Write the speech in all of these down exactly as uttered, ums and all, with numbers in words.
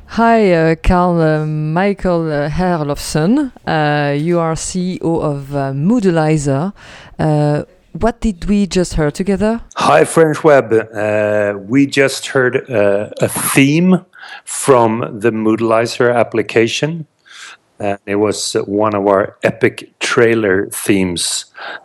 Hi, uh, Carl uh, Michael uh, Herlofsson. Uh, you are C E O of uh, Moodleizer. Uh, what did we just hear together? Hi, French Web. Uh, we just heard uh, a theme from the Moodleizer application. Uh, it was one of our epic trailer themes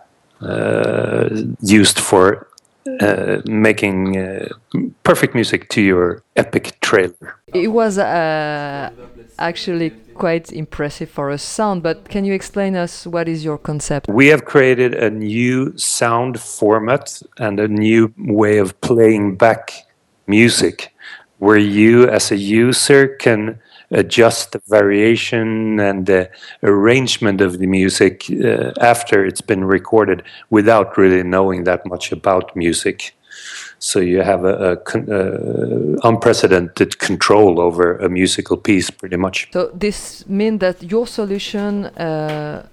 uh, used for uh, making uh, perfect music to your epic trailer. It was uh, actually quite impressive for a sound, but can you explain us what is your concept? We have created a new sound format and a new way of playing back music where you as a user can adjust the variation and the arrangement of the music uh, after it's been recorded without really knowing that much about music. So you have a, a con- uh, unprecedented control over a musical piece, pretty much. So this means that your solution uh,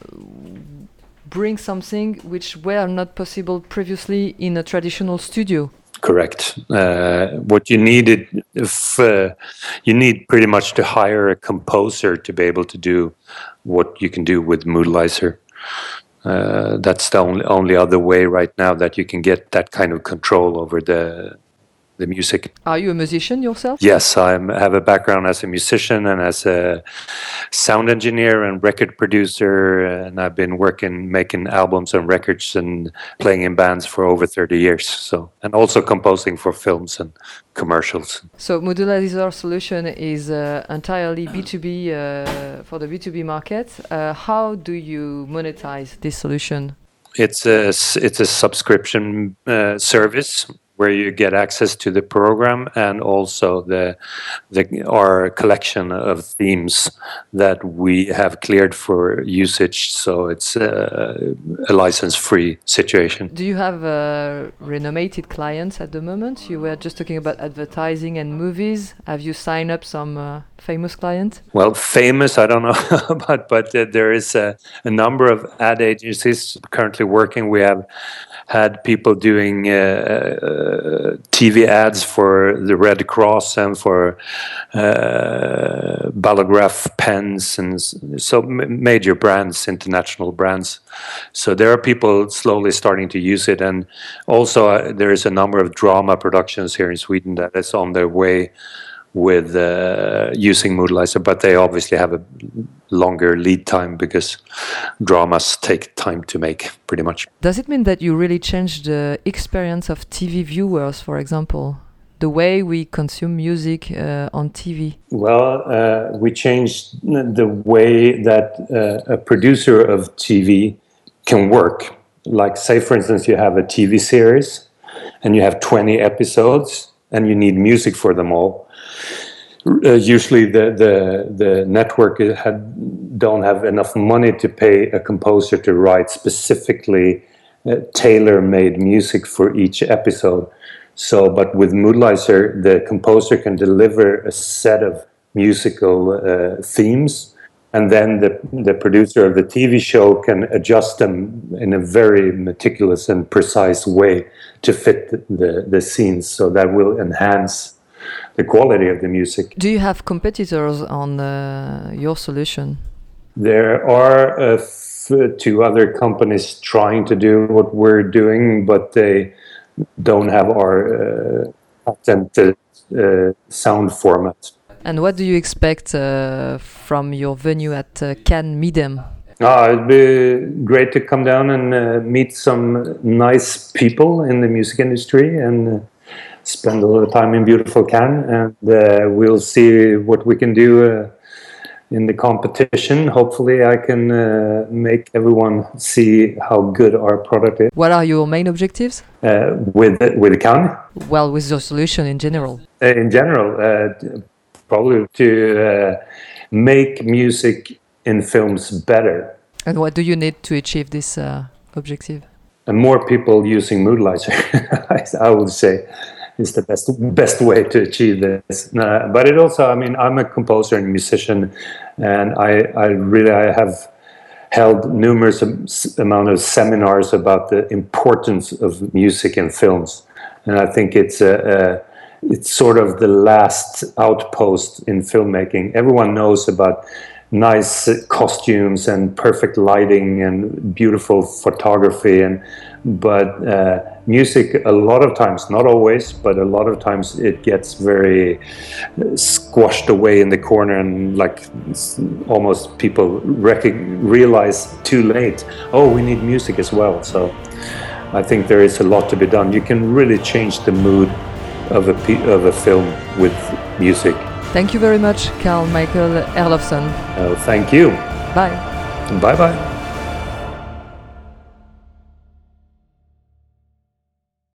brings something which were not possible previously in a traditional studio. Correct. Uh, what you needed, if uh, you need pretty much to hire a composer to be able to do what you can do with Moodleizer. Uh, that's the only only other way right now that you can get that kind of control over the the music. Are you a musician yourself? Yes, I have a background as a musician and as a sound engineer and record producer, and I've been working making albums and records and playing in bands for over thirty years. So, and also composing for films and commercials. So Moodleizer solution is uh, entirely B two B uh, for the B two B market. Uh, how do you monetize this solution? It's a it's a subscription uh, service where you get access to the program and also the, the our collection of themes that we have cleared for usage. So it's a, a license-free situation. Do you have uh, renommated clients at the moment? You were just talking about advertising and movies. Have you signed up some uh, famous clients? Well, famous, I don't know about, but uh, there is a, a number of ad agencies currently working. We have had people doing uh, uh, T V ads for the Red Cross and for uh, Ballograph pens and so major brands, international brands. So there are people slowly starting to use it, and also uh, there is a number of drama productions here in Sweden that is on their way with uh, using Moodleizer, but they obviously have a longer lead time because dramas take time to make, pretty much. Does it mean that you really changed the experience of T V viewers, for example? The way we consume music uh, on T V? Well, uh, we changed the way that uh, a producer of T V can work. Like, say, for instance, you have a T V series and you have twenty episodes and you need music for them all. Uh, usually the, the, the network had, don't have enough money to pay a composer to write specifically uh, tailor-made music for each episode. So, but with Moodleizer, the composer can deliver a set of musical uh, themes, and then the, the producer of the T V show can adjust them in a very meticulous and precise way to fit the, the, the scenes. So that will enhance the quality of the music. Do you have competitors on uh, your solution? There are uh, f- two other companies trying to do what we're doing, but they don't have our uh, patented uh, sound format. And what do you expect uh, from your venue at uh, Cannes Midem? Ah, it'd be great to come down and uh, meet some nice people in the music industry and uh, spend a little time in beautiful Cannes, and uh, we'll see what we can do uh, in the competition. Hopefully I can uh, make everyone see how good our product is. What are your main objectives? Uh, with with Cannes? Well, with your solution in general. Uh, in general, uh, probably to uh, make music in films better. And what do you need to achieve this uh, objective? And more people using Moodleizer, I would say, is the best best way to achieve this. Uh, but it also, I mean, I'm a composer and musician, and I, I really I have held numerous amount of seminars about the importance of music in films, and I think it's a, a it's sort of the last outpost in filmmaking. Everyone knows about nice costumes and perfect lighting and beautiful photography, and but uh, music, a lot of times, not always, but a lot of times it gets very squashed away in the corner, and like almost people rec- realize too late, oh, we need music as well. So I think there is a lot to be done. You can really change the mood of a pe- of a film with music. Thank you very much, Carl Michael Herlofsson. Uh, thank you. Bye. Bye bye.